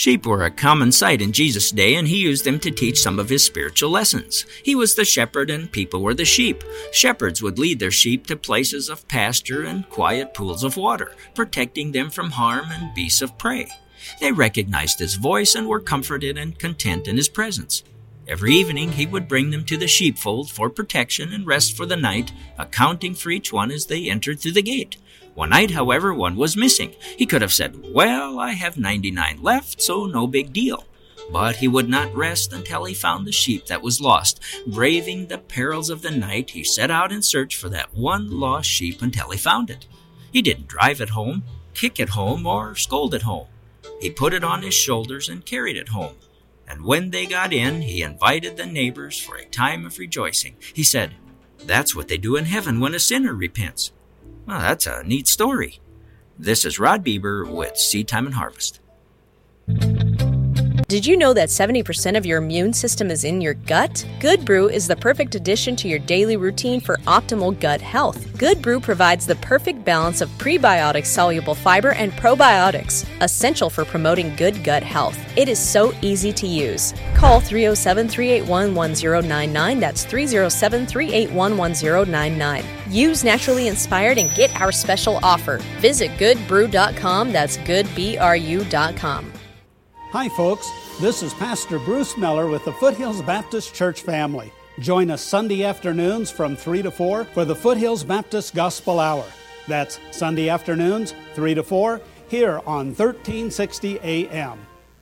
Sheep were a common sight in Jesus' day, and he used them to teach some of his spiritual lessons. He was the shepherd, and people were the sheep. Shepherds would lead their sheep to places of pasture and quiet pools of water, protecting them from harm and beasts of prey. They recognized his voice and were comforted and content in his presence. Every evening he would bring them to the sheepfold for protection and rest for the night, accounting for each one as they entered through the gate. One night, however, one was missing. He could have said, "Well, I have 99 left, so no big deal." But he would not rest until he found the sheep that was lost. Braving the perils of the night, he set out in search for that one lost sheep until he found it. He didn't drive it home, kick it home, or scold it home. He put it on his shoulders and carried it home. And when they got in, he invited the neighbors for a time of rejoicing. He said, "That's what they do in heaven when a sinner repents." Well, that's a neat story. This is Rod Bieber with Seed Time and Harvest. Did you know that 70% of your immune system is in your gut? Good Brew is the perfect addition to your daily routine for optimal gut health. Good Brew provides the perfect balance of prebiotic soluble fiber and probiotics, essential for promoting good gut health. It is so easy to use. Call 307-381-1099. That's 307-381-1099. Use Naturally Inspired and get our special offer. Visit goodbrew.com. That's goodbru.com. Hi, folks. This is Pastor Bruce Miller with the Foothills Baptist Church family. Join us Sunday afternoons from 3 to 4 for the Foothills Baptist Gospel Hour. That's Sunday afternoons, 3 to 4, here on 1360 AM.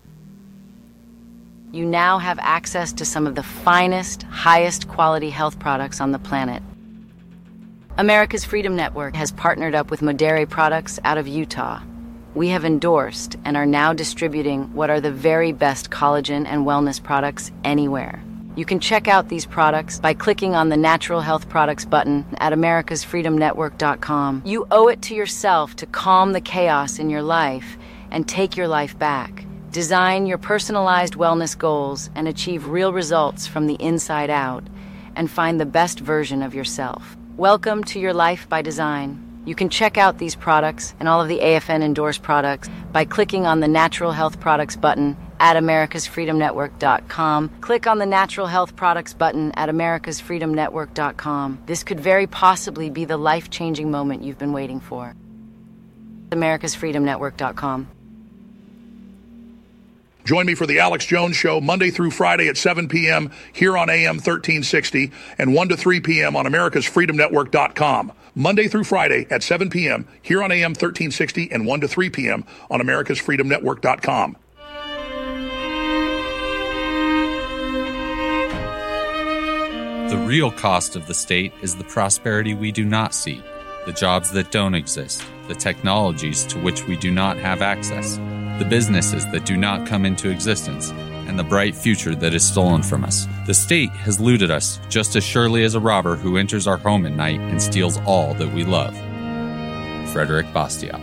You now have access to some of the finest, highest quality health products on the planet. America's Freedom Network has partnered up with Modere Products out of Utah. We have endorsed and are now distributing what are the very best collagen and wellness products anywhere. You can check out these products by clicking on the Natural Health Products button at americasfreedomnetwork.com. You owe it to yourself to calm the chaos in your life and take your life back. Design your personalized wellness goals and achieve real results from the inside out, and find the best version of yourself. Welcome to your life by design. You can check out these products and all of the AFN endorsed products by clicking on the Natural Health Products button at americasfreedomnetwork.com. Click on the Natural Health Products button at americasfreedomnetwork.com. This could very possibly be the life-changing moment you've been waiting for. americasfreedomnetwork.com. Join me for the Alex Jones Show Monday through Friday at 7 p.m. here on AM 1360 and 1 to 3 p.m. on americasfreedomnetwork.com. Monday through Friday at 7 p.m. here on AM 1360 and 1 to 3 p.m. on americasfreedomnetwork.com. The real cost of the state is the prosperity we do not see, the jobs that don't exist, the technologies to which we do not have access, the businesses that do not come into existence, and the bright future that is stolen from us. The state has looted us just as surely as a robber who enters our home at night and steals all that we love. Frederick Bastiat.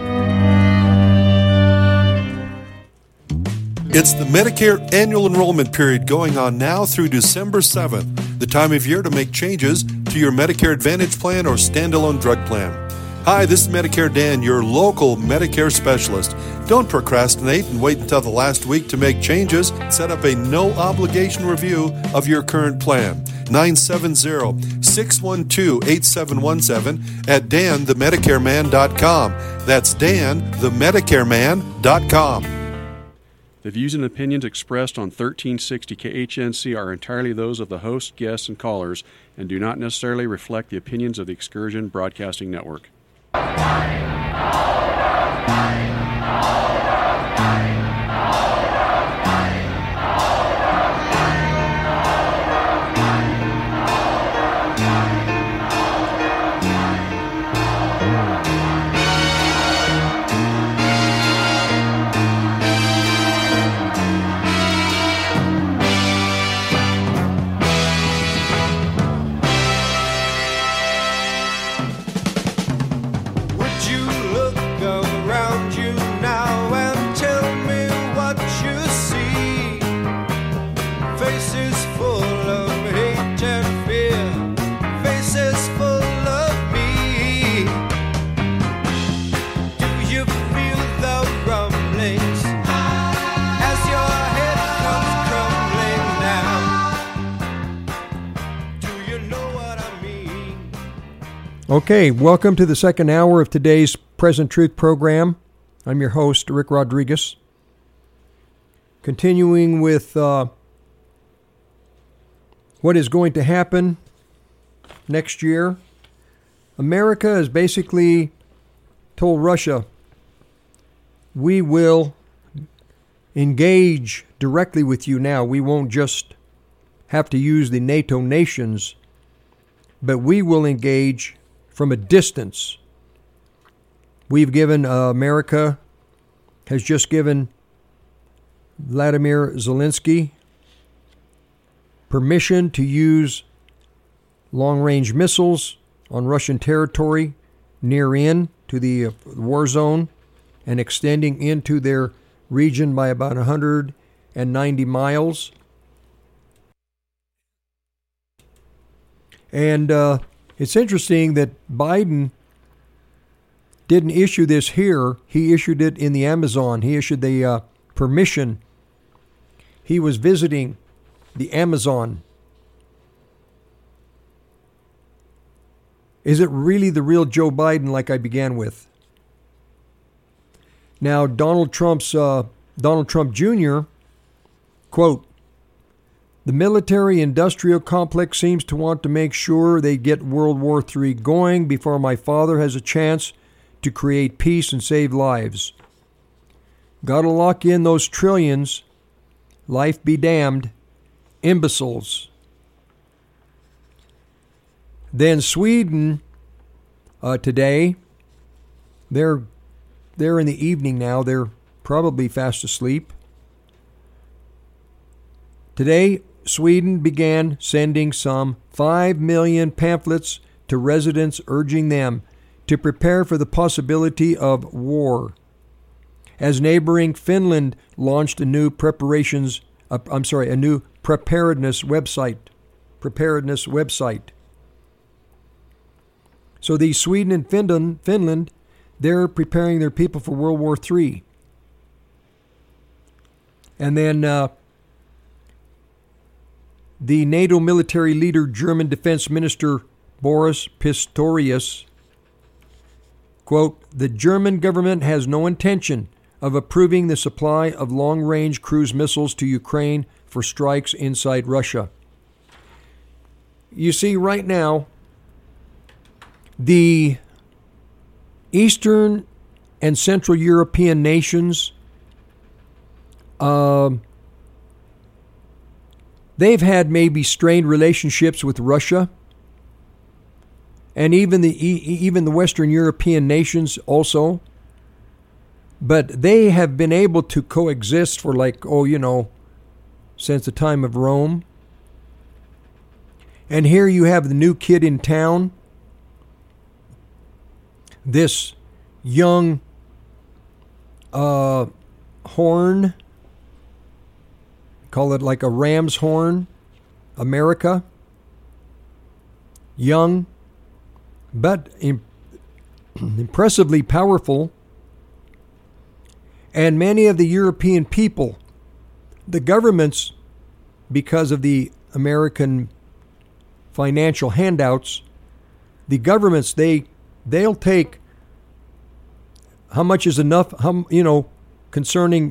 It's the Medicare annual enrollment period going on now through December 7th, the time of year to make changes to your Medicare Advantage plan or standalone drug plan. Hi, this is Medicare Dan, your local Medicare specialist. Don't procrastinate and wait until the last week to make changes. Set up a no-obligation review of your current plan. 970-612-8717 at danthemedicareman.com. That's danthemedicareman.com. The views and opinions expressed on 1360 KHNC are entirely those of the host, guests, and callers and do not necessarily reflect the opinions of the Excursion Broadcasting Network. Would you look around you? Okay, welcome to the second hour of today's Present Truth program. I'm your host, Rick Rodriguez. Continuing with what is going to happen next year. America has basically told Russia, we will engage directly with you now. We won't just have to use the NATO nations, but we will engage from a distance. We've given, America has just given Vladimir Zelensky permission to use long-range missiles on Russian territory near in to the war zone and extending into their region by about 190 miles. And it's interesting that Biden didn't issue this here. He issued it in the Amazon. He issued the permission. He was visiting the Amazon. Is it really the real Joe Biden like I began with? Now, Donald Trump Jr., quote, the military-industrial complex seems to want to make sure they get World War III going before my father has a chance to create peace and save lives. Gotta lock in those trillions. Life be damned. Imbeciles. Then Sweden today, they're in the evening now. They're probably fast asleep. Today, Sweden began sending some 5 million pamphlets to residents urging them to prepare for the possibility of war. As neighboring Finland launched a new preparedness website. So these Sweden and Finland, they're preparing their people for World War III. And then the NATO military leader, German Defense Minister Boris Pistorius, quote, the German government has no intention of approving the supply of long-range cruise missiles to Ukraine for strikes inside Russia. You see, right now, the Eastern and Central European nations, they've had maybe strained relationships with Russia, and even the Western European nations also. But they have been able to coexist for since the time of Rome. And here you have the new kid in town, this young horn, call it like a ram's horn, America, young, but impressively powerful. And many of the European people, the governments, because of the American financial handouts, the governments, they'll take how much is enough, concerning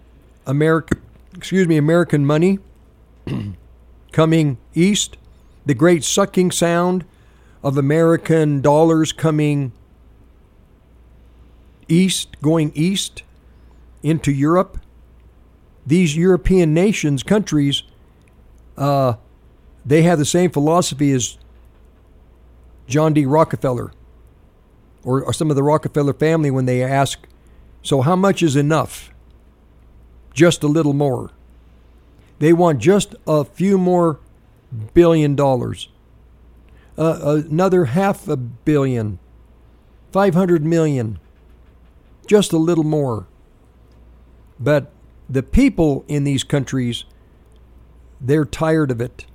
American money coming east, the great sucking sound of American dollars coming east, going east into Europe. These European nations, countries, they have the same philosophy as John D. Rockefeller or some of the Rockefeller family when they ask, so how much is enough? Just a little more. They want just a few more $1 billion. Another $500 million, 500 million. Just a little more. But the people in these countries, they're tired of it.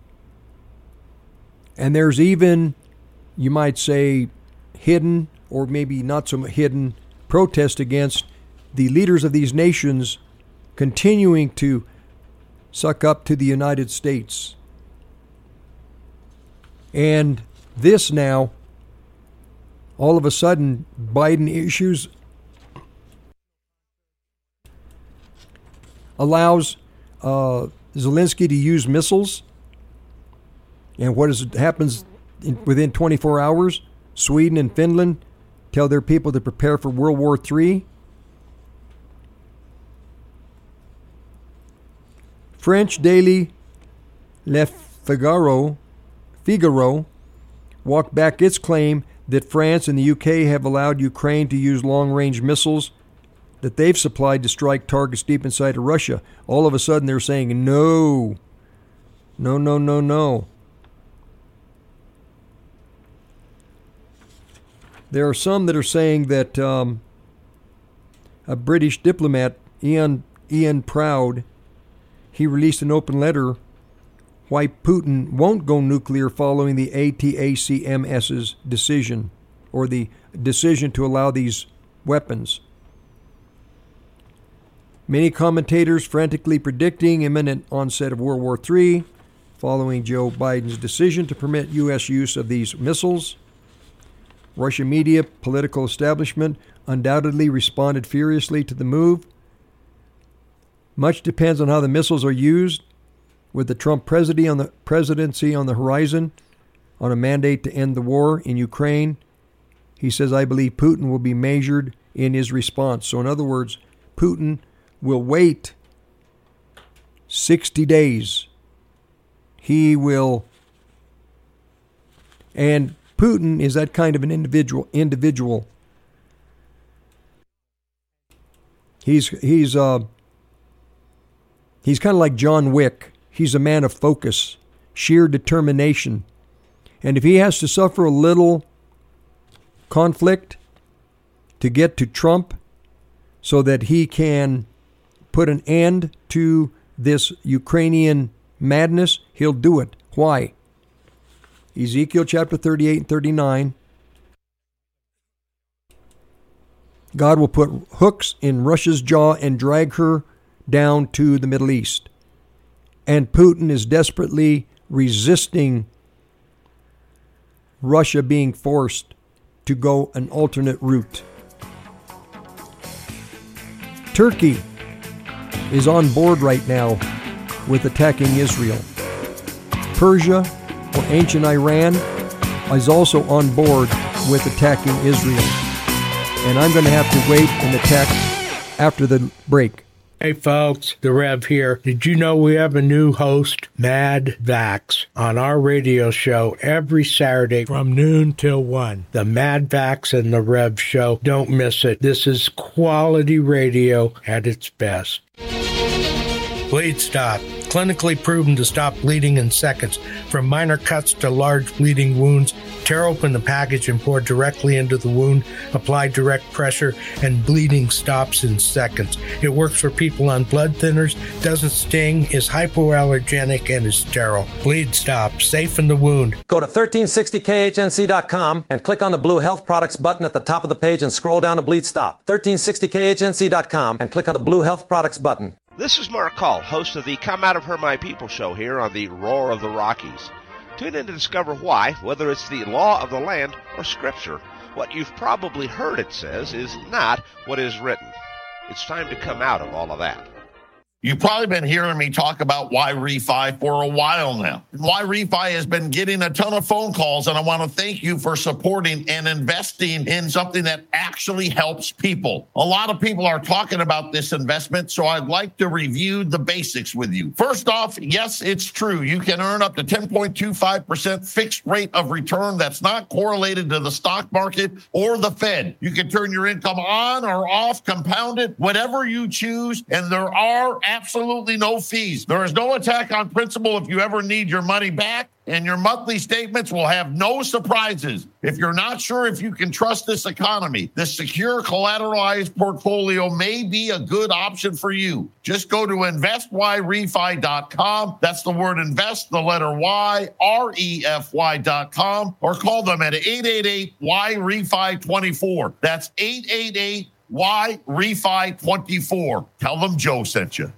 And there's even, you might say, hidden or maybe not so hidden protest against the leaders of these nations continuing to suck up to the United States. And this now all of a sudden Biden allows Zelensky to use missiles. And what happens within 24 hours? Sweden and Finland tell their people to prepare for World War III. French daily Le Figaro walked back its claim that France and the UK have allowed Ukraine to use long-range missiles that they've supplied to strike targets deep inside of Russia. All of a sudden they're saying no. There are some that are saying that a British diplomat, Ian Proud, he released an open letter why Putin won't go nuclear following the ATACMS's decision, or the decision to allow these weapons. Many commentators frantically predicting imminent onset of World War III following Joe Biden's decision to permit U.S. use of these missiles. Russian media, political establishment undoubtedly responded furiously to the move. Much depends on how the missiles are used, with the Trump presidency on the horizon on a mandate to end the war in Ukraine. He says, I believe Putin will be measured in his response. So in other words, Putin will wait 60 days. He will, and Putin is that kind of an individual. He's kind of like John Wick. He's a man of focus, sheer determination. And if he has to suffer a little conflict to get to Trump so that he can put an end to this Ukrainian madness, he'll do it. Why? Ezekiel chapter 38 and 39. God will put hooks in Russia's jaw and drag her down to the Middle East. And Putin is desperately resisting Russia being forced to go an alternate route. Turkey is on board right now with attacking Israel. Persia, or ancient Iran, is also on board with attacking Israel. And I'm going to have to wait in the text after the break. Hey folks, the Rev here. Did you know we have a new host, Mad Vax, on our radio show every Saturday from noon till 1? The Mad Vax and the Rev show. Don't miss it. This is quality radio at its best. Bleed Stop. Clinically proven to stop bleeding in seconds. From minor cuts to large bleeding wounds, tear open the package and pour directly into the wound. Apply direct pressure and bleeding stops in seconds. It works for people on blood thinners, doesn't sting, is hypoallergenic, and is sterile. Bleed Stop. Safe in the wound. Go to 1360khnc.com and click on the blue Health Products button at the top of the page and scroll down to Bleed Stop. 1360khnc.com and click on the blue Health Products button. This is Mark Call, host of the Come Out of Her My People show here on the Roar of the Rockies. Tune in to discover why, whether it's the law of the land or scripture, what you've probably heard it says is not what is written. It's time to come out of all of that. You've probably been hearing me talk about YRefi for a while now. YRefi has been getting a ton of phone calls, and I want to thank you for supporting and investing in something that actually helps people. A lot of people are talking about this investment, so I'd like to review the basics with you. First off, yes, it's true. You can earn up to 10.25% fixed rate of return that's not correlated to the stock market or the Fed. You can turn your income on or off, compound it, whatever you choose, and there are absolutely no fees. There is no attack on principal if you ever need your money back, and your monthly statements will have no surprises. If you're not sure if you can trust this economy, this secure collateralized portfolio may be a good option for you. Just go to investyrefy.com. That's the word invest, the letter Y, REFY.com, or call them at 888-YREFI24. That's 888-YREFI24. Tell them Joe sent you.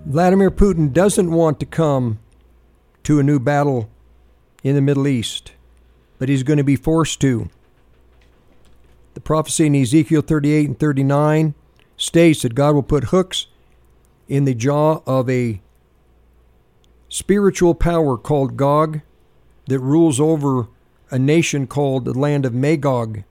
Vladimir Putin doesn't want to come to a new battle in the Middle East, but he's going to be forced to. The prophecy in Ezekiel 38 and 39 states that God will put hooks in the jaw of a spiritual power called Gog that rules over a nation called the land of Magog.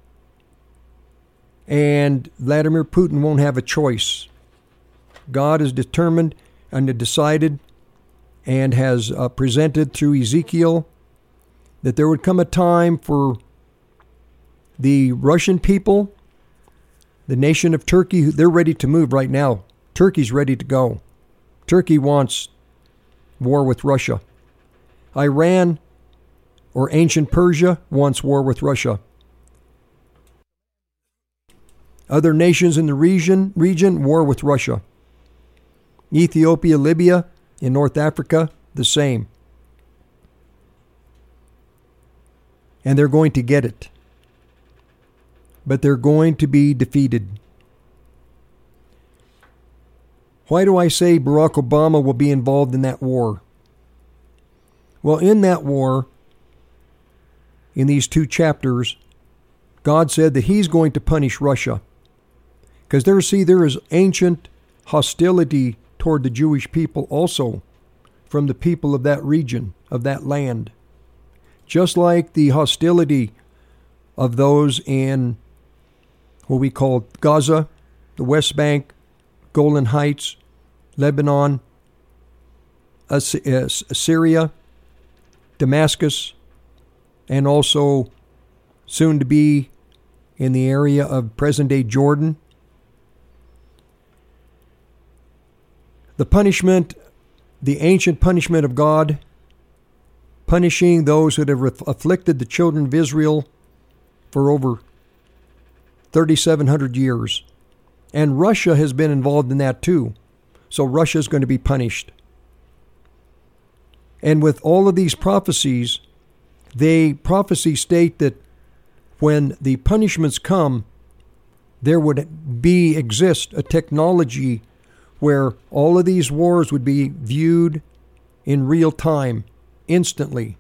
And Vladimir Putin won't have a choice. God is determined and decided and has presented through Ezekiel that there would come a time for the Russian people, the nation of Turkey, they're ready to move right now. Turkey's ready to go. Turkey wants war with Russia. Iran, or ancient Persia, wants war with Russia. Other nations in the region, war with Russia. Ethiopia, Libya, in North Africa, the same. And they're going to get it. But they're going to be defeated. Why do I say Barack Obama will be involved in that war? Well, in that war, in these 2 chapters, God said that he's going to punish Russia. Because there is ancient hostility toward the Jewish people also from the people of that region, of that land. Just like the hostility of those in what we call Gaza, the West Bank, Golan Heights, Lebanon, Syria, Damascus, and also soon to be in the area of present-day Jordan. The punishment, the ancient punishment of God, punishing those that have afflicted the children of Israel for over 3,700 years. And Russia has been involved in that too. So Russia is going to be punished. And with all of these prophecies, prophecies state that when the punishments come, there would exist a technology where all of these wars would be viewed in real time, instantly.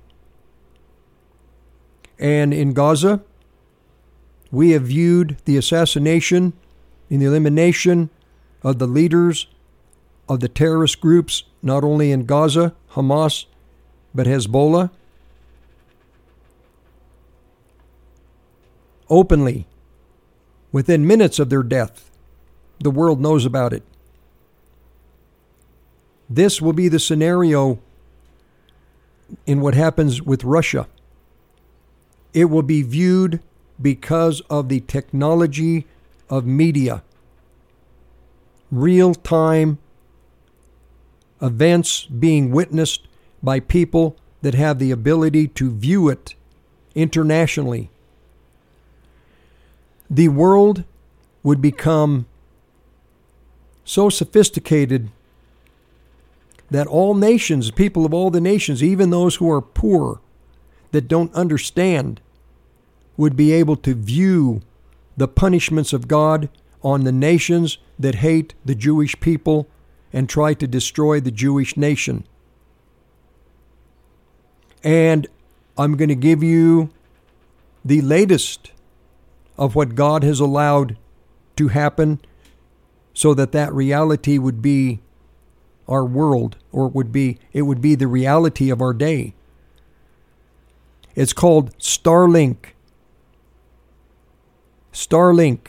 And in Gaza, we have viewed the assassination and the elimination of the leaders of the terrorist groups, not only in Gaza, Hamas, but Hezbollah, openly, within minutes of their death. The world knows about it. This will be the scenario in what happens with Russia. It will be viewed because of the technology of media. Real-time events being witnessed by people that have the ability to view it internationally. The world would become so sophisticated that all nations, people of all the nations, even those who are poor, that don't understand, would be able to view the punishments of God on the nations that hate the Jewish people and try to destroy the Jewish nation. And I'm going to give you the latest of what God has allowed to happen so that that reality would be our world, or it would be the reality of our day. It's called Starlink. Starlink.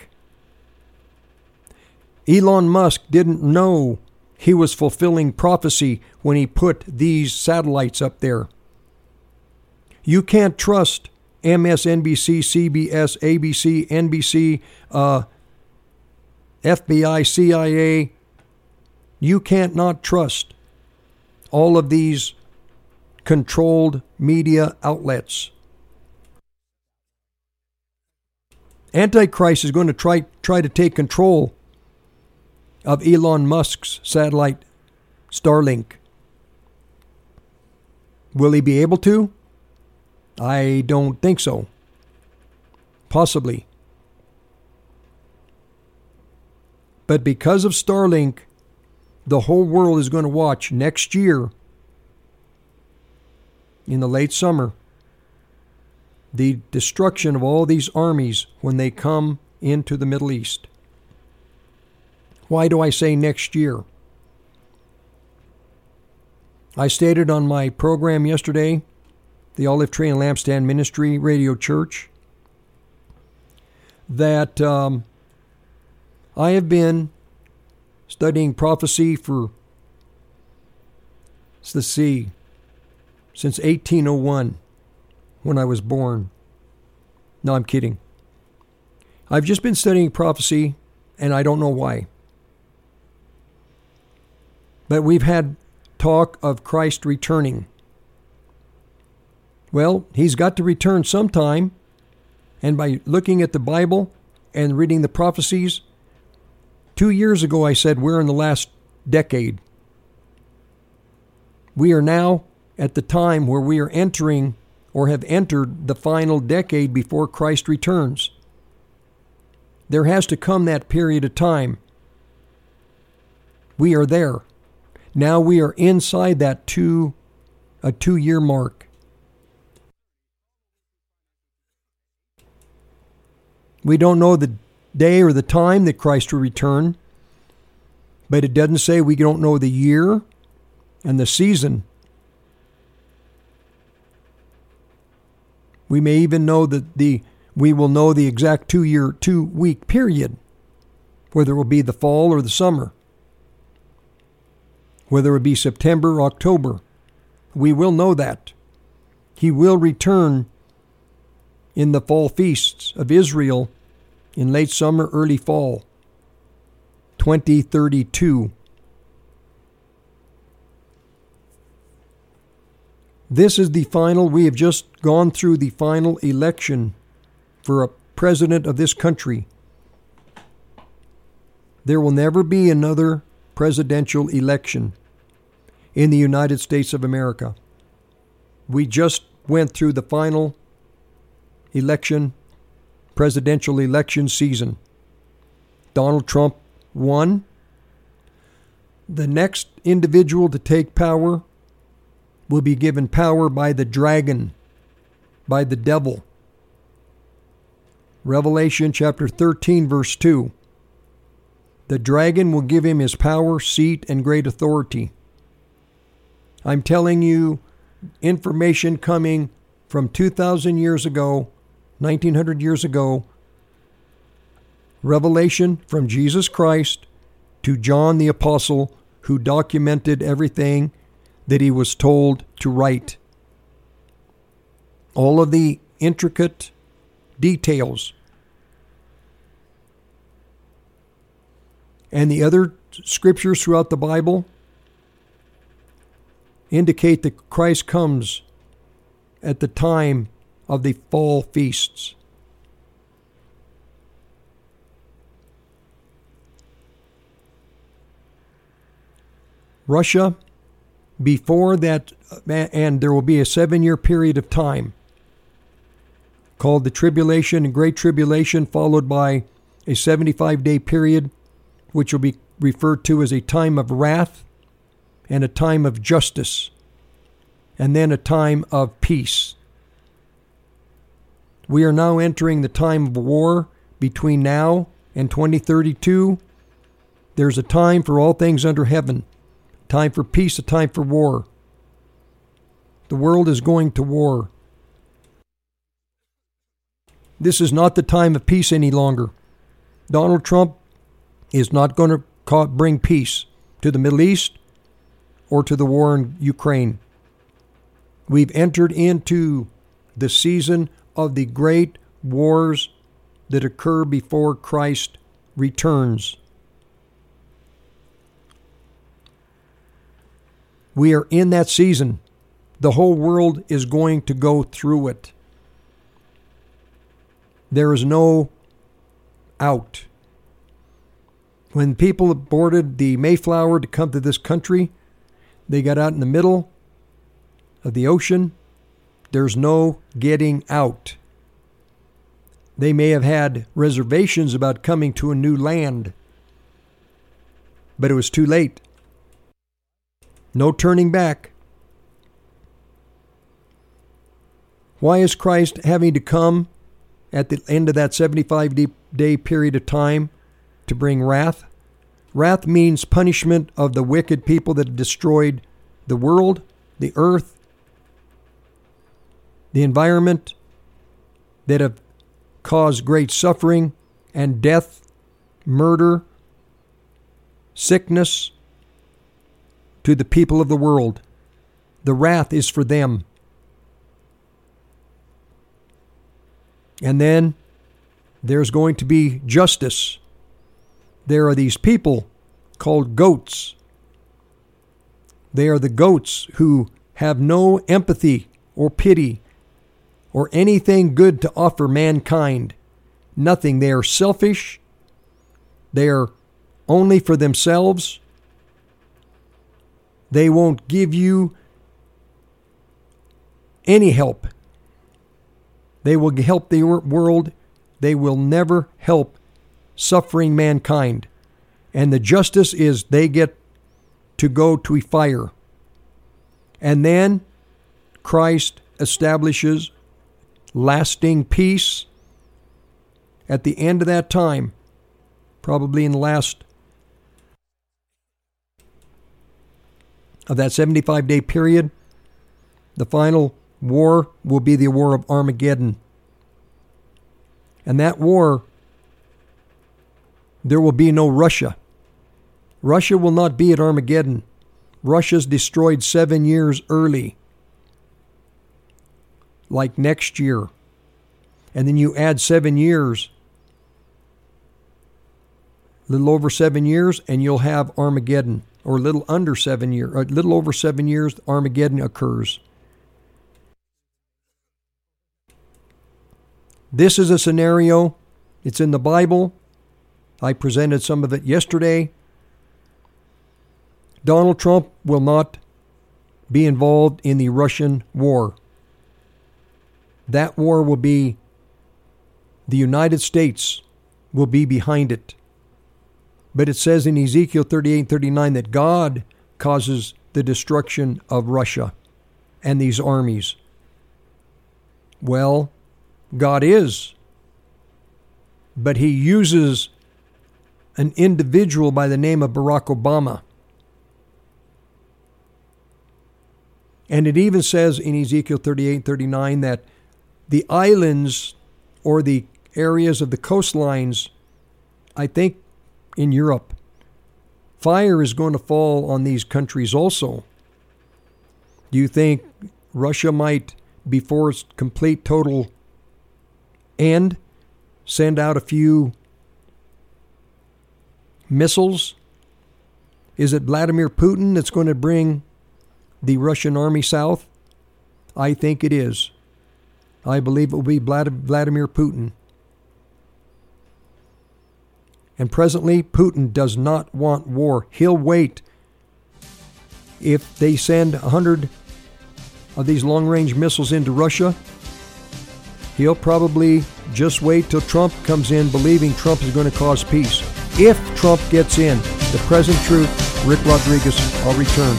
Elon Musk didn't know he was fulfilling prophecy when he put these satellites up there. You can't trust MSNBC, CBS, ABC, NBC, FBI, CIA. You can't not trust all of these controlled media outlets. Antichrist is going to try to take control of Elon Musk's satellite Starlink. Will he be able to? I don't think so. Possibly. But because of Starlink, the whole world is going to watch next year, in the late summer, the destruction of all these armies when they come into the Middle East. Why do I say next year? I stated on my program yesterday, the Olive Tree and Lampstand Ministry Radio Church, that I have been studying prophecy for, since 1801, when I was born. No, I'm kidding. I've just been studying prophecy, and I don't know why. But we've had talk of Christ returning. Well, he's got to return sometime, and by looking at the Bible and reading the prophecies, 2 years ago I said we're in the last decade. We are now at the time where we are entering or have entered the final decade before Christ returns. There has to come that period of time. We are there. Now we are inside that a 2-year mark. We don't know the day or the time that Christ will return, but it doesn't say we don't know the year and the season. We may even know that we will know the exact 2-week period, whether it will be the fall or the summer, whether it be September or October. We will know that. He will return in the fall feasts of Israel in late summer, early fall, 2032. This is the final, we have just gone through the final election for a president of this country. There will never be another presidential election in the United States of America. We just went through the final presidential election season. Donald Trump won. The next individual to take power will be given power by the dragon, by the devil. Revelation chapter 13, verse 2. The dragon will give him his power, seat, and great authority. I'm telling you information coming from 2,000 years ago, 1,900 years ago. Revelation from Jesus Christ to John the Apostle, who documented everything that he was told to write. All of the intricate details. And the other scriptures throughout the Bible indicate that Christ comes at the time of the fall feasts. Russia, before that, and there will be a 7-year period of time called the Tribulation and Great Tribulation, followed by a 75-day period, which will be referred to as a time of wrath and a time of justice, and then a time of peace. We are now entering the time of war between now and 2032. There's a time for all things under heaven. Time for peace, a time for war. The world is going to war. This is not the time of peace any longer. Donald Trump is not going to bring peace to the Middle East or to the war in Ukraine. We've entered into the season of the great wars that occur before Christ returns. We are in that season. The whole world is going to go through it. There is no out. When people boarded the Mayflower to come to this country, they got out in the middle of the ocean. There's no getting out. They may have had reservations about coming to a new land, but it was too late. No turning back. Why is Christ having to come at the end of that 75-day period of time to bring wrath? Wrath means punishment of the wicked people that have destroyed the world, the earth, the environment, that have caused great suffering and death, murder, sickness to the people of the world. The wrath is for them. And then there's going to be justice. There are these people called goats. They are the goats who have no empathy or pity or anything good to offer mankind. Nothing. They are selfish. They are only for themselves. They won't give you any help. They will help the world. They will never help suffering mankind. And the justice is they get to go to fire. And then Christ establishes lasting peace at the end of that time, probably in the last of that 75-day period. The final war will be the war of Armageddon. And that war, there will be no Russia. Russia will not be at Armageddon. Russia's destroyed 7 years early, like next year. And then you add 7 years, a little over 7 years, and you'll have Armageddon. Or a little under 7 years, a little over 7 years, Armageddon occurs. This is a scenario. It's in the Bible. I presented some of it yesterday. Donald Trump will not be involved in the Russian war. That war will be, the United States will be behind it. But it says in Ezekiel 38:39 that God causes the destruction of Russia and these armies. Well, God is. But he uses an individual by the name of Barack Obama. And it even says in Ezekiel 38:39 that the islands or the areas of the coastlines, I think in Europe, fire is going to fall on these countries also. Do you think Russia might, before its complete total end, send out a few missiles? Is it Vladimir Putin that's going to bring the Russian army south? I think it is. I believe it will be Vladimir Putin. And presently, Putin does not want war. He'll wait. If they send 100 of these long-range missiles into Russia, he'll probably just wait till Trump comes in, believing Trump is going to cause peace. If Trump gets in, the present truth, Rick Rodriguez, I'll return.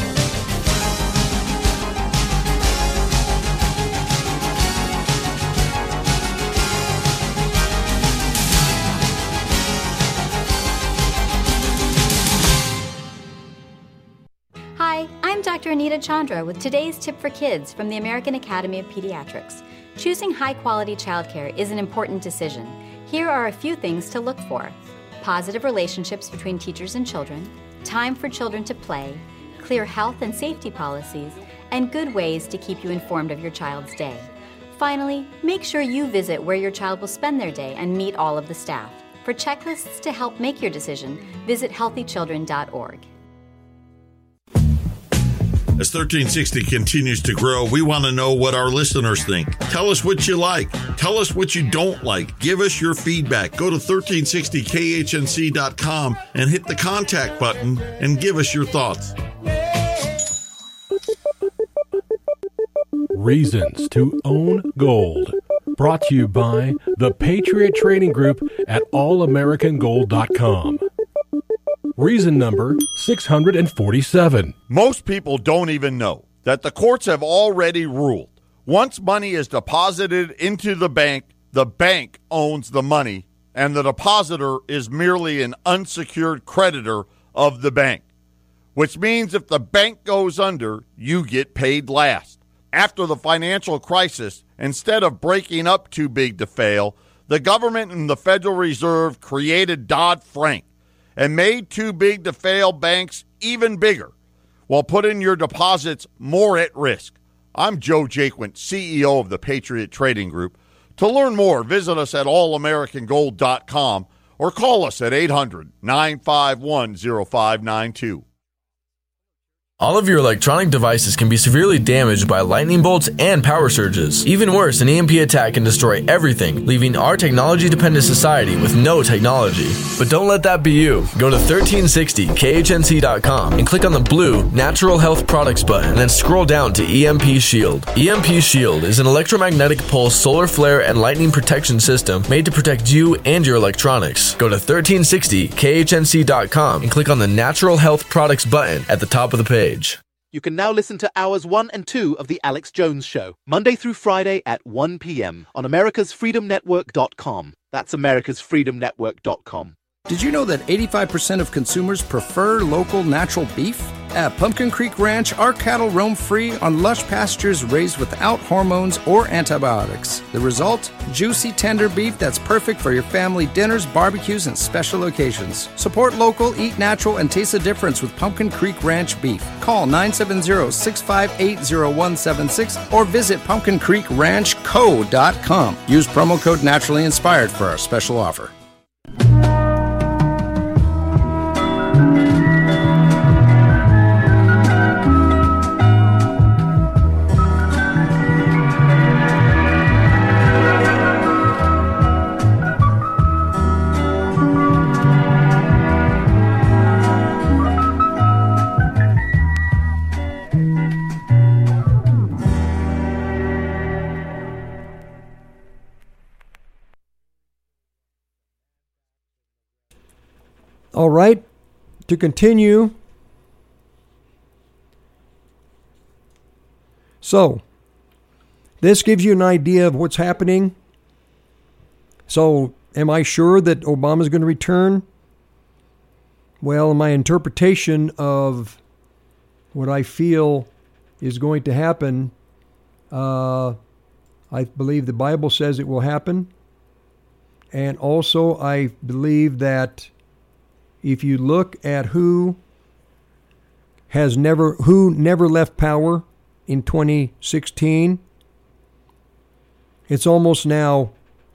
Dr. Anita Chandra with today's tip for kids from the American Academy of Pediatrics. Choosing high-quality childcare is an important decision. Here are a few things to look for: positive relationships between teachers and children, time for children to play, clear health and safety policies, and good ways to keep you informed of your child's day. Finally, make sure you visit where your child will spend their day and meet all of the staff. For checklists to help make your decision, visit healthychildren.org. As 1360 continues to grow, we want to know what our listeners think. Tell us what you like. Tell us what you don't like. Give us your feedback. Go to 1360khnc.com and hit the contact button and give us your thoughts. Reasons to Own Gold. Brought to you by the Patriot Trading Group at allamericangold.com. Reason number 647. Most people don't even know that the courts have already ruled. Once money is deposited into the bank owns the money, and the depositor is merely an unsecured creditor of the bank, which means if the bank goes under, you get paid last. After the financial crisis, instead of breaking up too big to fail, the government and the Federal Reserve created Dodd-Frank and made too big to fail banks even bigger, while putting your deposits more at risk. I'm Joe Jaquint, CEO of the Patriot Trading Group. To learn more, visit us at allamericangold.com or call us at 800-951-0592. All of your electronic devices can be severely damaged by lightning bolts and power surges. Even worse, an EMP attack can destroy everything, leaving our technology-dependent society with no technology. But don't let that be you. Go to 1360khnc.com and click on the blue Natural Health Products button, and then scroll down to EMP Shield. EMP Shield is an electromagnetic pulse solar flare and lightning protection system made to protect you and your electronics. Go to 1360khnc.com and click on the Natural Health Products button at the top of the page. You can now listen to hours 1 and 2 of The Alex Jones Show, Monday through Friday at 1 p.m. on americasfreedomnetwork.com. That's americasfreedomnetwork.com. Did you know that 85% of consumers prefer local natural beef? At Pumpkin Creek Ranch, our cattle roam free on lush pastures raised without hormones or antibiotics. The result? Juicy, tender beef that's perfect for your family dinners, barbecues, and special occasions. Support local, eat natural, and taste the difference with Pumpkin Creek Ranch beef. Call 970-658-0176 or visit pumpkincreekranchco.com. Use promo code Naturally Inspired for our special offer. All right, to continue. So, this gives you an idea of what's happening. So, am I sure that Obama's going to return? Well, my interpretation of what I feel is going to happen, I believe the Bible says it will happen. And also, I believe that if you look at who never left power in 2016, it's almost now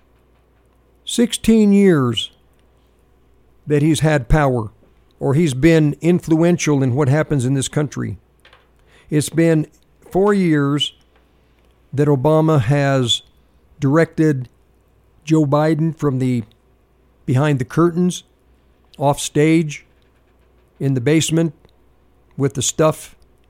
16 years that he's had power, or he's been influential in what happens in this country. It's been 4 years that Obama has directed Joe Biden from the behind the curtains, off stage, in the basement with the stuff.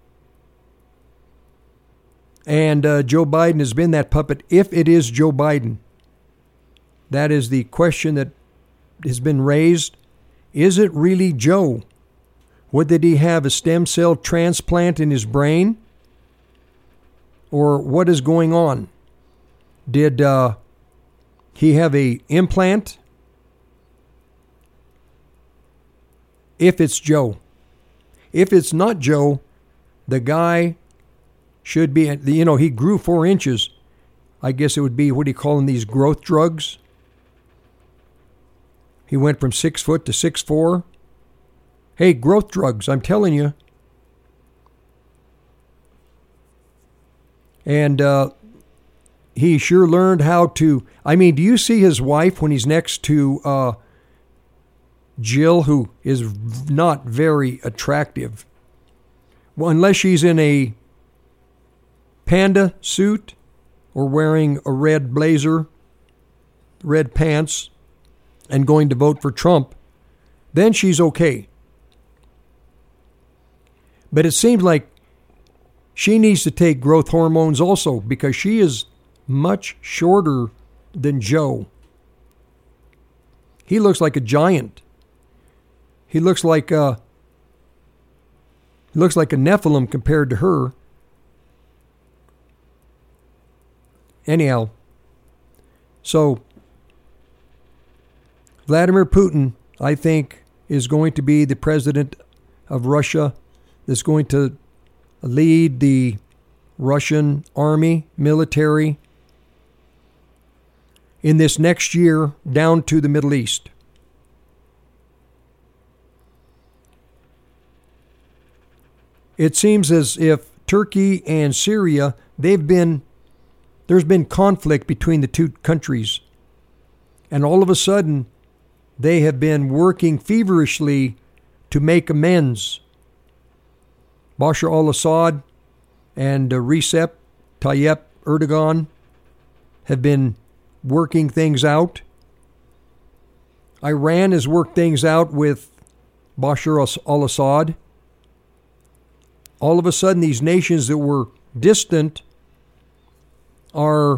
And Joe Biden has been that puppet. If it is Joe Biden, that is the question that has been raised. Is it really Joe? What, did he have a stem cell transplant in his brain? Or what is going on? Did he have an implant? If it's Joe. If it's not Joe, the guy should be, he grew 4 inches. I guess it would be, what do you call them, these growth drugs? He went from 6 foot to 6'4". Hey, growth drugs, I'm telling you. And he sure learned how to, do you see his wife when he's next to Jill, who is not very attractive? Well, unless she's in a panda suit or wearing a red blazer, red pants, and going to vote for Trump, then she's okay. But it seems like she needs to take growth hormones also, because she is much shorter than Joe. He looks like a giant. he looks like a Nephilim compared to her. Anyhow, so Vladimir Putin, I think, is going to be the president of Russia that's going to lead the Russian army, military, in this next year down to the Middle East. It seems as if Turkey and Syria, there's been conflict between the two countries. And all of a sudden, they have been working feverishly to make amends. Bashar al-Assad and Recep Tayyip Erdogan have been working things out. Iran has worked things out with Bashar al-Assad. All of a sudden, these nations that were distant are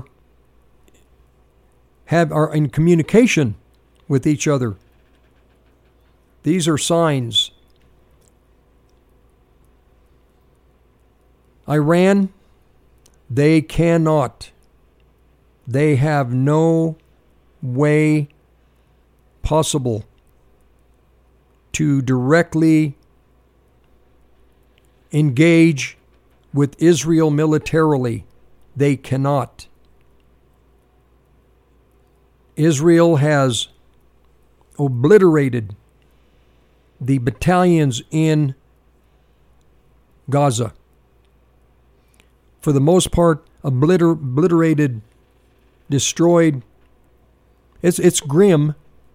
in communication with each other. These are signs. Iran, they cannot. They have no way possible to directly engage with Israel militarily. They cannot. Israel has obliterated the battalions in Gaza. For the most part, obliterated, destroyed. It's grim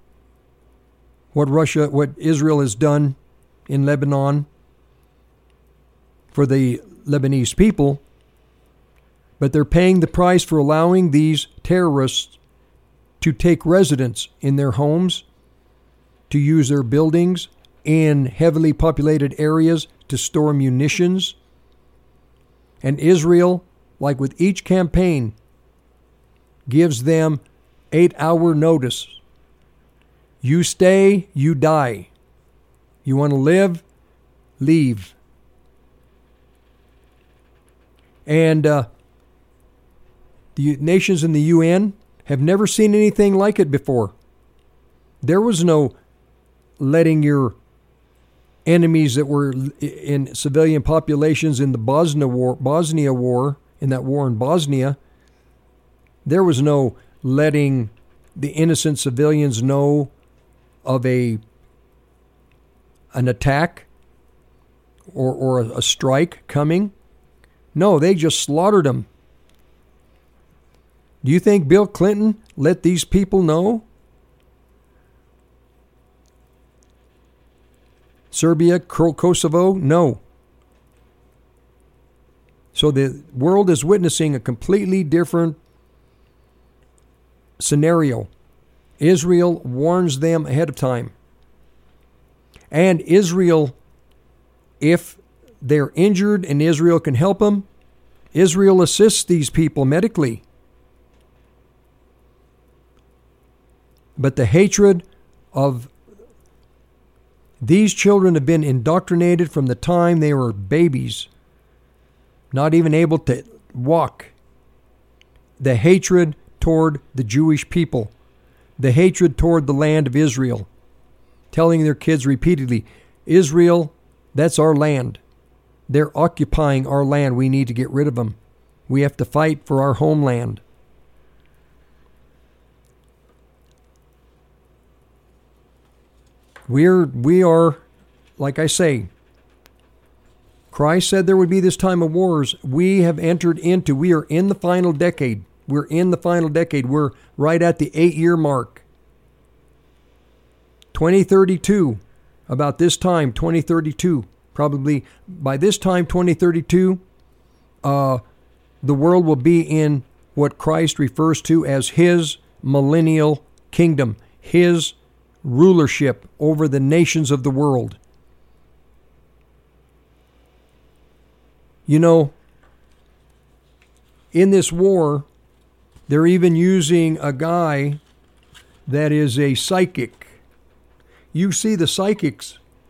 what Israel has done in Lebanon for the Lebanese people, but they're paying the price for allowing these terrorists to take residence in their homes, to use their buildings in heavily populated areas to store munitions. And Israel, like with each campaign, gives them 8-hour notice. You stay, you die. You want to live? Leave. And the nations in the UN have never seen anything like it before. There was no letting your enemies that were in civilian populations in the Bosnia war, in that war in Bosnia, there was no letting the innocent civilians know of an attack or a strike coming. No, they just slaughtered them. Do you think Bill Clinton let these people know? Serbia, Kosovo? No. So the world is witnessing a completely different scenario. Israel warns them ahead of time. And Israel, if they're injured and Israel can help them, Israel assists these people medically. But the hatred of these children have been indoctrinated from the time they were babies, not even able to walk. The hatred toward the Jewish people, the hatred toward the land of Israel, telling their kids repeatedly, Israel, that's our land. They're occupying our land. We need to get rid of them. We have to fight for our homeland. We are, like I say, Christ said there would be this time of wars. We are in the final decade. We're in the final decade. We're right at the 8-year mark. 2032, about this time, 2032, probably by this time, 2032, the world will be in what Christ refers to as his millennial kingdom, his rulership over the nations of the world. You know, in this war, they're even using a guy that is a psychic. You see the psychics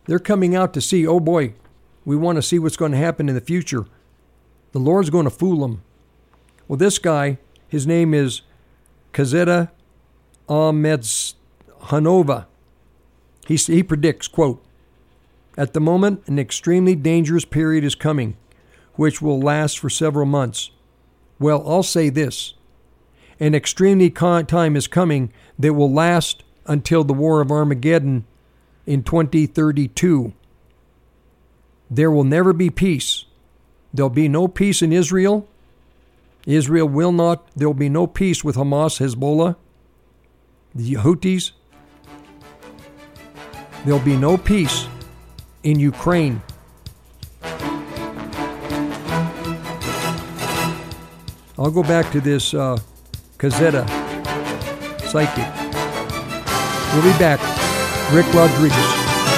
They're coming out to see, oh boy, we want to see what's going to happen in the future. The Lord's going to fool them. Well, this guy, his name is Kazeta Ahmedhanova. He predicts, quote, "At the moment, an extremely dangerous period is coming, which will last for several months. Well, I'll say this. An extremely time is coming that will last until the War of Armageddon in 2032. There will never be peace. There'll be no peace in Israel. Israel will not. There'll be no peace with Hamas, Hezbollah, the Houthis. There'll be no peace in Ukraine. I'll go back to this Kazeta psychic. We'll be back. Rick Rodriguez.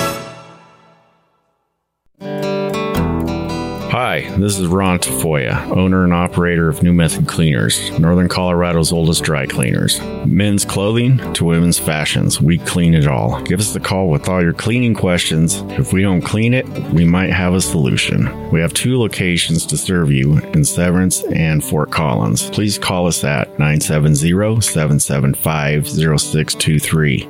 Hi, this is Ron Tafoya, owner and operator of New Method Cleaners, Northern Colorado's oldest dry cleaners. Men's clothing to women's fashions, we clean it all. Give us a call with all your cleaning questions. If we don't clean it, we might have a solution. We have 2 locations to serve you in Severance and Fort Collins. Please call us at 970-775-0623.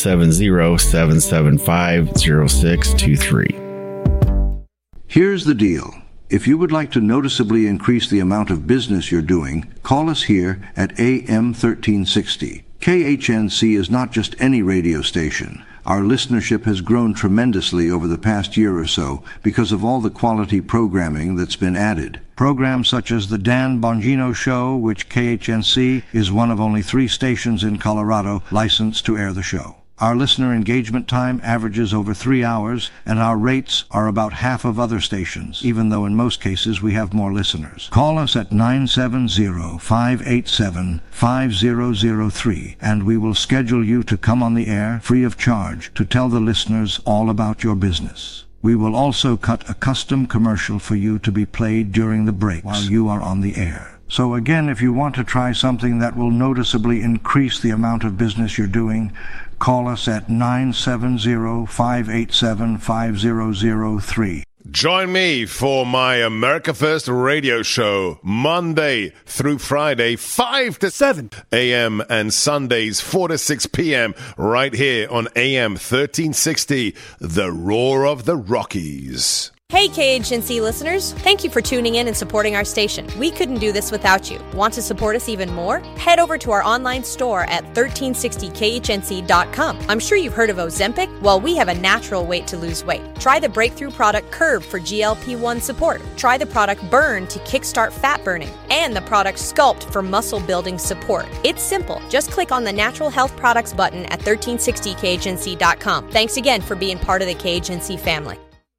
970-775-0623. Here's the deal. If you would like to noticeably increase the amount of business you're doing, call us here at AM 1360. KHNC is not just any radio station. Our listenership has grown tremendously over the past year or so because of all the quality programming that's been added. Programs such as The Dan Bongino Show, which KHNC is one of only 3 stations in Colorado licensed to air the show. Our listener engagement time averages over 3 hours, and our rates are about half of other stations, even though in most cases we have more listeners. Call us at 970-587-5003, and we will schedule you to come on the air free of charge to tell the listeners all about your business. We will also cut a custom commercial for you to be played during the breaks while you are on the air. So again, if you want to try something that will noticeably increase the amount of business you're doing, call us at 970-587-5003. Join me for my America First radio show, Monday through Friday, 5 to 7 a.m. and Sundays, 4 to 6 p.m. right here on AM 1360, The Roar of the Rockies. Hey KHNC listeners, thank you for tuning in and supporting our station. We couldn't do this without you. Want to support us even more? Head over to our online store at 1360khnc.com. I'm sure you've heard of Ozempic. Well, we have a natural way to lose weight. Try the breakthrough product Curve for GLP-1 support. Try the product Burn to kickstart fat burning. And the product Sculpt for muscle building support. It's simple. Just click on the Natural Health Products button at 1360khnc.com. Thanks again for being part of the KHNC family.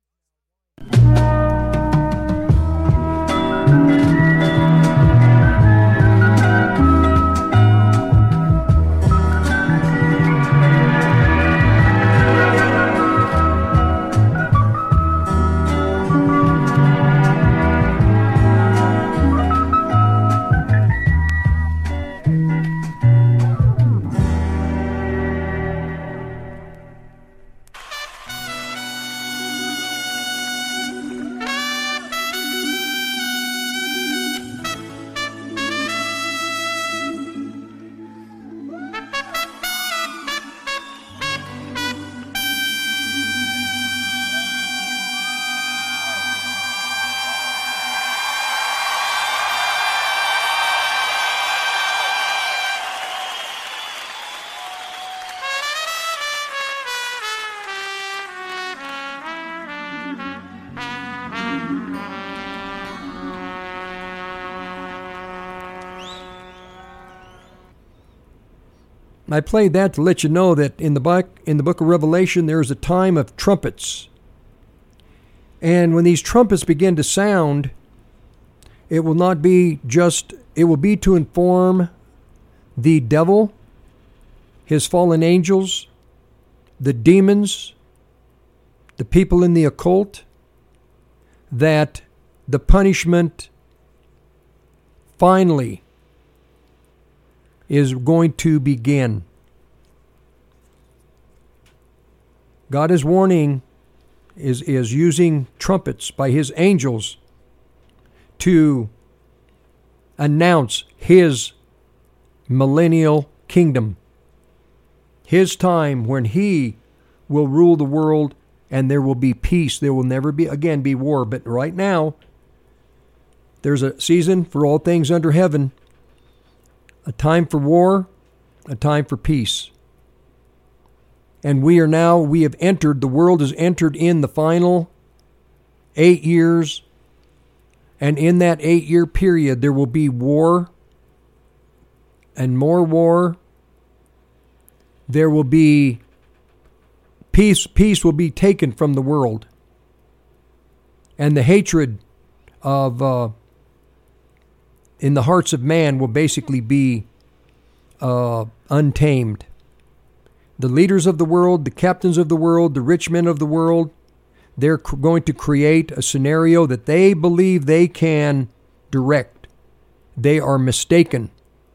I played that to let you know that in the book of Revelation, there is a time of trumpets. And when these trumpets begin to sound, it will not be just, it will be to inform the devil, his fallen angels, the demons, the people in the occult, that the punishment finally is going to begin. God is warning is using trumpets by his angels to announce his millennial kingdom, his time when he will rule the world and there will be peace. There will never be war. But right now, there's a season for all things under heaven, a time for war, a time for peace. And we have entered, the world has entered in the final 8 years. And in that 8-year period, there will be war and more war. There will be peace. Peace will be taken from the world. And the hatred of in the hearts of man will basically be untamed. The leaders of the world, the captains of the world, the rich men of the world, they're going to create a scenario that they believe they can direct. They are mistaken.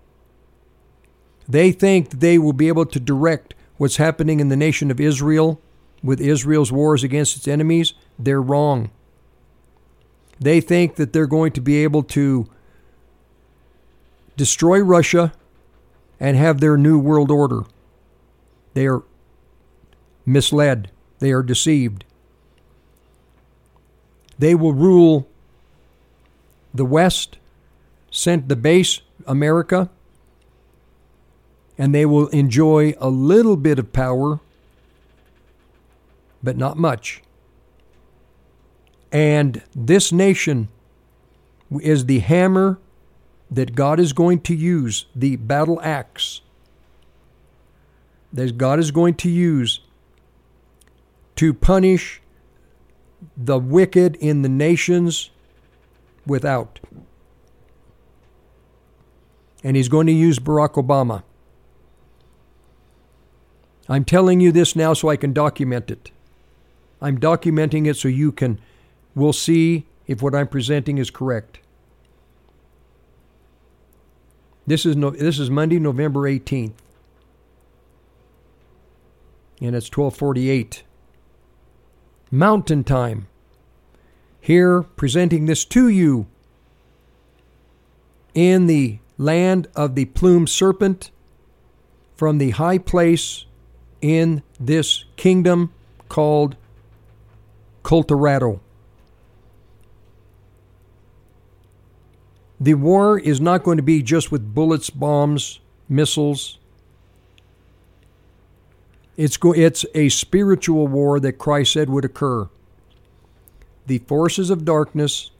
They think that they will be able to direct what's happening in the nation of Israel with Israel's wars against its enemies. They're wrong. They think that they're going to be able to destroy Russia and have their new world order. They are misled. They are deceived. They will rule the West, the base, America, and they will enjoy a little bit of power, but not much. And this nation is the hammer that God is going to use, the battle axe that God is going to use to punish the wicked in the nations without. And he's going to use Barack Obama. I'm telling you this now so I can document it. I'm documenting it so we'll see if what I'm presenting is correct. This is Monday, November 18th. And it's 12:48. Mountain time. Here, presenting this to you in the land of the plumed serpent, from the high place in this kingdom called Colorado. The war is not going to be just with bullets, bombs, missiles. It's a spiritual war that Christ said would occur. The forces of darkness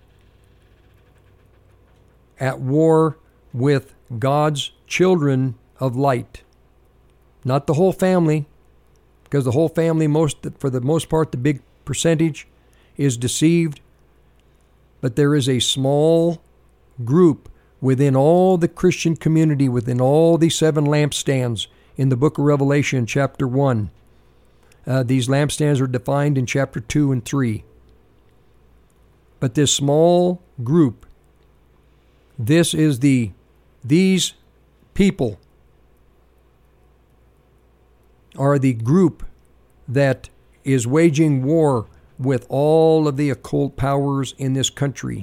at war with God's children of light. Not the whole family, because the whole family, for the most part, the big percentage is deceived. But there is a small group within all the Christian community, within all the 7 lampstands in the book of Revelation, chapter 1. These lampstands are defined in chapter 2 and 3. But this small group, these people are the group that is waging war with all of the occult powers in this country,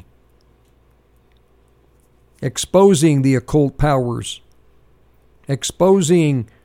exposing the occult powers, exposing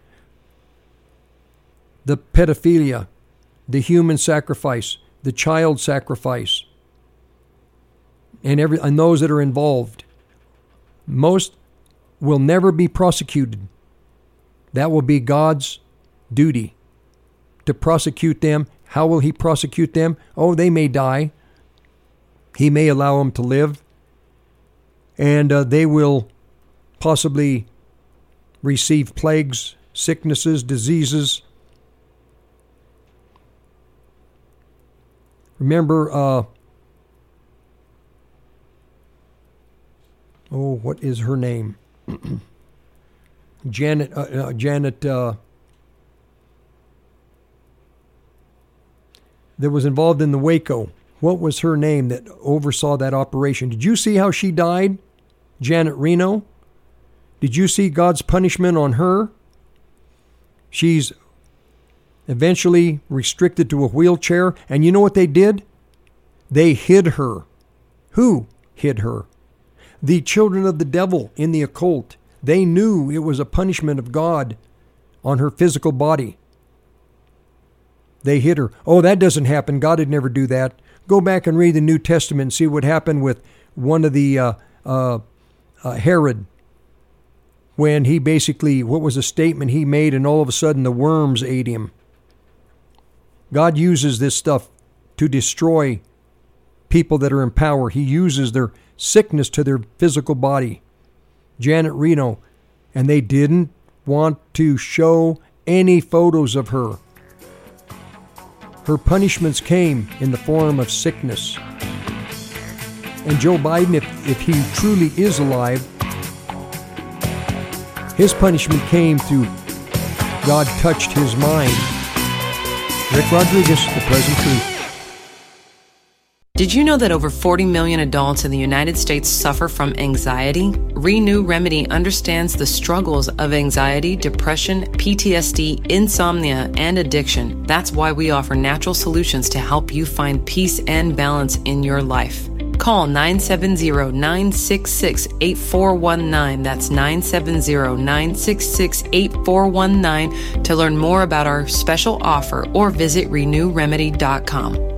the pedophilia, the human sacrifice, the child sacrifice, and those that are involved. Most will never be prosecuted. That will be God's duty to prosecute them. How will he prosecute them? Oh, they may die. He may allow them to live. And they will possibly receive plagues, sicknesses, diseases. Remember, what is her name? Janet, that was involved in the Waco. What was her name that oversaw that operation? Did you see how she died? Janet Reno? Did you see God's punishment on her? She's eventually restricted to a wheelchair. And you know what they did? They hid her. Who hid her? The children of the devil in the occult. They knew it was a punishment of God on her physical body. They hid her. Oh, that doesn't happen. God would never do that. Go back and read the New Testament and see what happened with one of the Herod, when he basically, what was a statement he made, and all of a sudden the worms ate him. God uses this stuff to destroy people that are in power. He uses their sickness to their physical body. Janet Reno, and they didn't want to show any photos of her. Her punishments came in the form of sickness. And Joe Biden, if he truly is alive, his punishment came through God touched his mind. Rick Rodriguez, The Present Truth. Did you know that over 40 million adults in the United States suffer from anxiety? Renew Remedy understands the struggles of anxiety, depression, PTSD, insomnia, and addiction. That's why we offer natural solutions to help you find peace and balance in your life. Call 970-966-8419. That's 970-966-8419 to learn more about our special offer or visit renewremedy.com.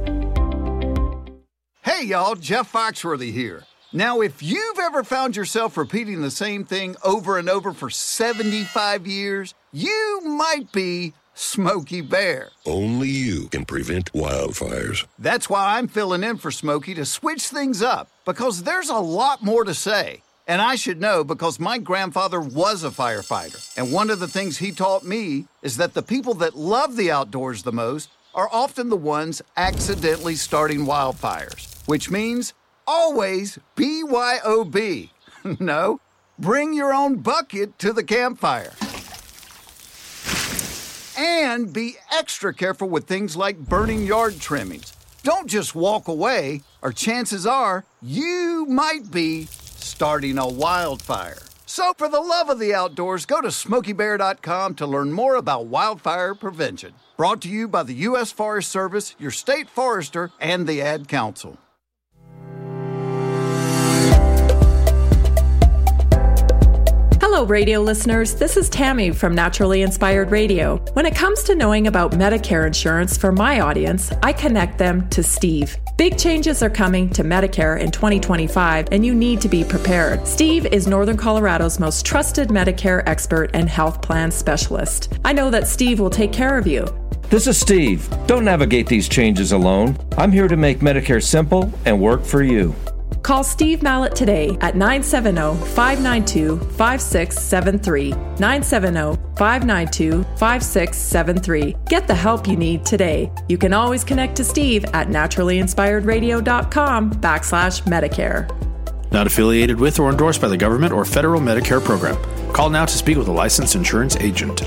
Hey y'all, Jeff Foxworthy here. Now, if you've ever found yourself repeating the same thing over and over for 75 years, you might be Smokey Bear. Only you can prevent wildfires. That's why I'm filling in for Smokey to switch things up, because there's a lot more to say. And I should know because my grandfather was a firefighter. And one of the things he taught me is that the people that love the outdoors the most are often the ones accidentally starting wildfires. Which means always BYOB. No, bring your own bucket to the campfire. And be extra careful with things like burning yard trimmings. Don't just walk away, or chances are you might be starting a wildfire. So for the love of the outdoors, go to SmokeyBear.com to learn more about wildfire prevention. Brought to you by the U.S. Forest Service, your state forester, and the Ad Council. Hello, radio listeners. This is Tammy from Naturally Inspired Radio. When it comes to knowing about Medicare insurance for my audience, I connect them to Steve. Big changes are coming to Medicare in 2025, and you need to be prepared. Steve is Northern Colorado's most trusted Medicare expert and health plan specialist. I know that Steve will take care of you. This is Steve. Don't navigate these changes alone. I'm here to make Medicare simple and work for you. Call Steve Mallett today at 970-592-5673. 970-592-5673. Get the help you need today. You can always connect to Steve at naturallyinspiredradio.com/Medicare. Not affiliated with or endorsed by the government or federal Medicare program. Call now to speak with a licensed insurance agent.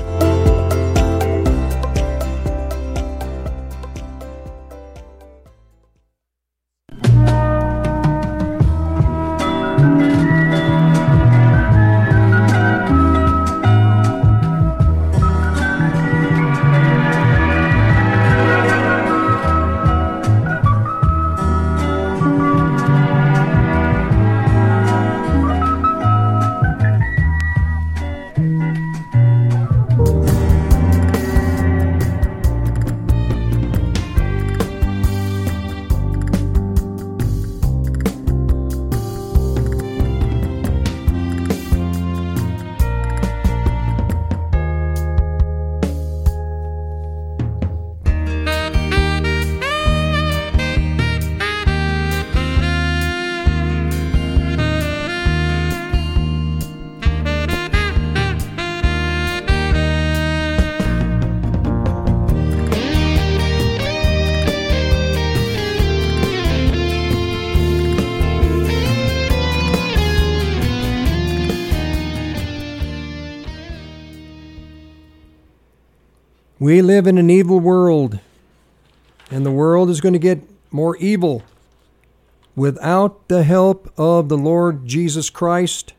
We live in an evil world, and the world is going to get more evil. Without the help of the Lord Jesus Christ,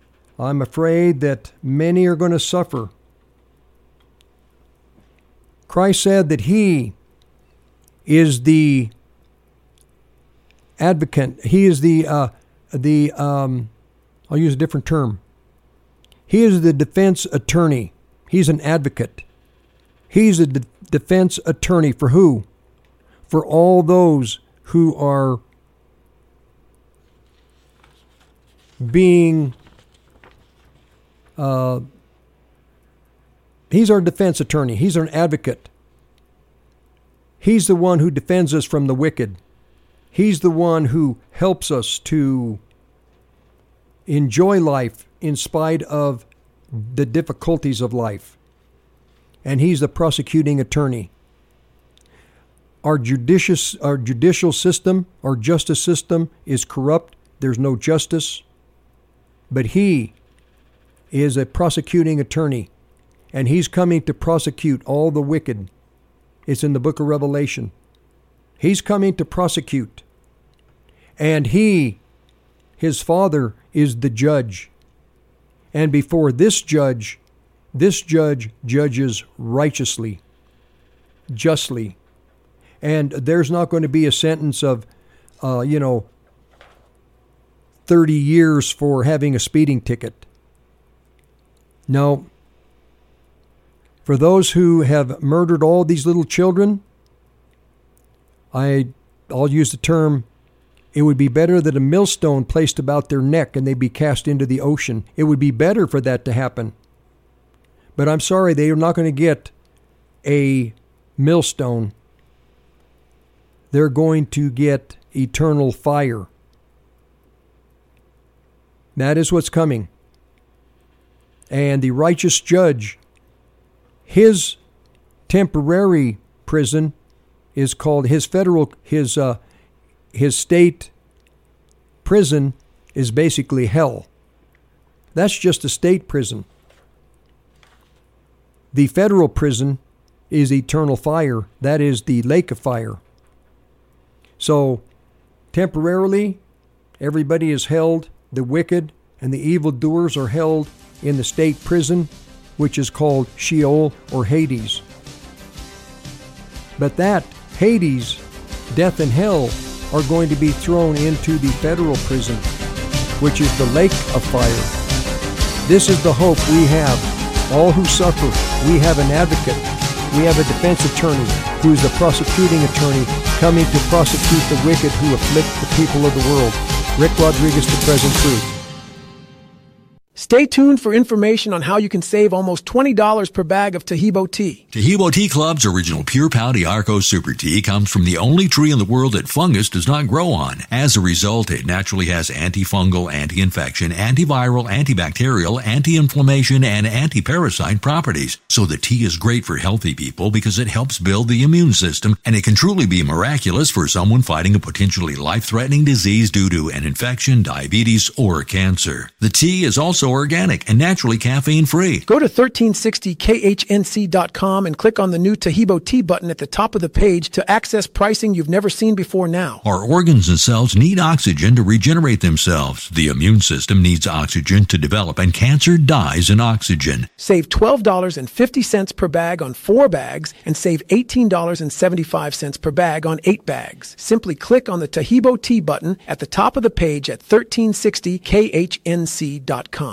I'm afraid that many are going to suffer. Christ said that he is the advocate. He is I'll use a different term. He is the defense attorney. He's an advocate. He's a defense attorney for who? For all those who are being, he's our defense attorney. He's our advocate. He's the one who defends us from the wicked. He's the one who helps us to enjoy life in spite of the difficulties of life. And he's the prosecuting attorney. Our judicial system, our justice system is corrupt. There's no justice. But he is a prosecuting attorney, and he's coming to prosecute all the wicked. It's in the book of Revelation. He's coming to prosecute. And his Father, is the judge. And before this judge judges righteously, justly. And there's not going to be a sentence of, 30 years for having a speeding ticket. No. For those who have murdered all these little children, I'll use the term, it would be better that a millstone placed about their neck and they be cast into the ocean. It would be better for that to happen. But I'm sorry, they are not going to get a millstone. They're going to get eternal fire. That is what's coming. And the righteous judge, his temporary prison is called, his state prison is basically hell. That's just a state prison. The federal prison is eternal fire. That is the lake of fire. So, temporarily, everybody is held, the wicked and the evildoers are held in the state prison, which is called Sheol or Hades. But that, Hades, death and hell, are going to be thrown into the federal prison, which is the lake of fire. This is the hope we have. All who suffer, we have an advocate. We have a defense attorney who is the prosecuting attorney coming to prosecute the wicked who afflict the people of the world. Rick Rodriguez, The Present Truth. Stay tuned for information on how you can save almost $20 per bag of Tahibo tea. Tahibo Tea Club's original Pure Pau d'Arco Super Tea comes from the only tree in the world that fungus does not grow on. As a result, it naturally has antifungal, anti-infection, antiviral, antibacterial, anti-inflammation, and anti-parasite properties. So the tea is great for healthy people because it helps build the immune system, and it can truly be miraculous for someone fighting a potentially life-threatening disease due to an infection, diabetes, or cancer. The tea is also organic and naturally caffeine-free. Go to 1360khnc.com and click on the new Tahibo tea button at the top of the page to access pricing you've never seen before now. Our organs and cells need oxygen to regenerate themselves. The immune system needs oxygen to develop, and cancer dies in oxygen. Save $12.50 per bag on 4 bags and save $18.75 per bag on 8 bags. Simply click on the Tahibo tea button at the top of the page at 1360khnc.com.